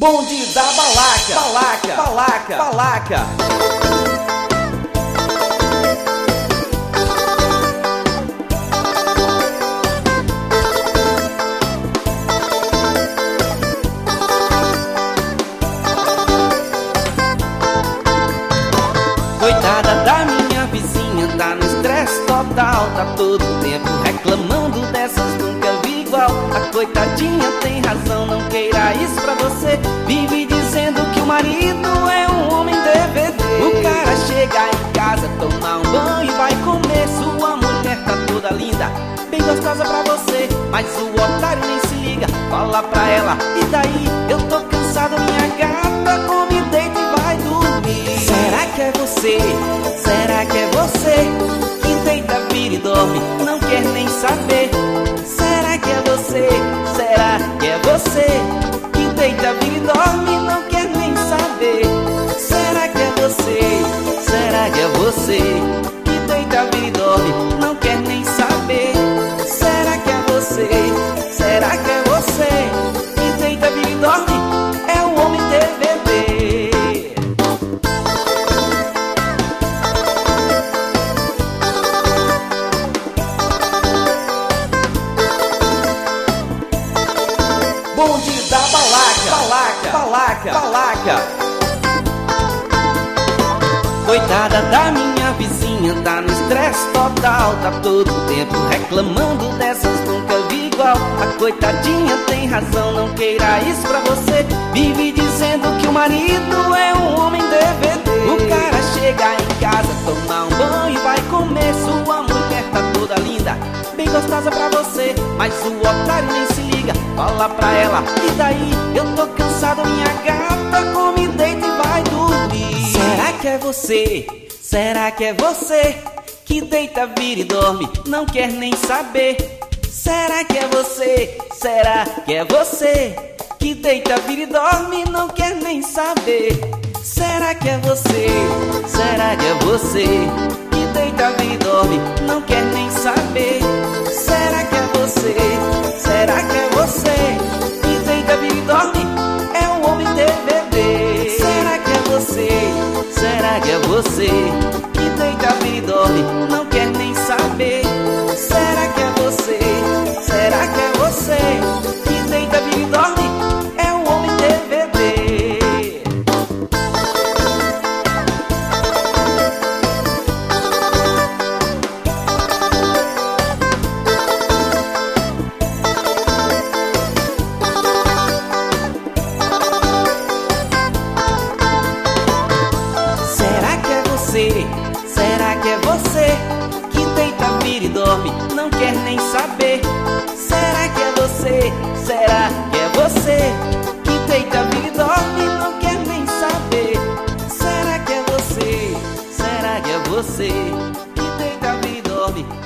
Bonde da balaca, balaca, balaca, balaca. Coitada da minha vizinha, tá no estresse total. Tá todo tempo reclamando dessas, nunca vi igual. A coitadinha tem razão, não queira isso pra você. Vive dizendo que o marido é um homem DVD. O cara chega em casa, toma um banho e vai comer. Sua mulher tá toda linda, bem gostosa pra você, mas o otário nem se liga. Fala pra ela, e daí? Eu tô cansado, minha gata, come, deita e vai dormir. Será que é você? Será que é você que deita, vira e dorme, não quer nem saber? Será que é você? Será que é você que deita, vira e dorme, não quer nem saber? Será que é você? Será que é você que deita, vira e dorme, não quer nem saber? Será que é você? Será que é você que deita, vira e dorme? É o homem DVD. Bonde da balaca, balaca, balaca. Coitada da minha vizinha, tá no estresse total. Tá todo tempo reclamando dessas, nunca vi igual. A coitadinha tem razão, não queira isso pra você. Vive dizendo que o marido é um homem DVD. O cara chega em casa, toma um banho e vai comer. Sua mulher tá toda linda, bem gostosa pra você, mas o otário nem se liga. Fala pra ela, e daí? Eu tô cansado, minha gata, come, deita e vai dormir. Será que é você? Será que é você que deita, vira e dorme, não quer nem saber? Será que é você? Será que é você que deita, vira e dorme, não quer nem saber? Será que é você? Será que é você que deita, vira e dorme, não quer nem saber? Será que é você? Será que é você que deita, vira e dorme? É um homem DVD. Será que é você? Será que é você que deita, vira e dorme, não quer nem saber? Será que é você? Será que é você que deita, vira e dorme? É um homem DVD. Será que é você? Será que é você que deita, vira e dorme, não quer nem saber? Será que é você? Será que é você que deita, vira e dorme, não quer nem saber? Será que é você? Será que é você que deita, vira e dorme?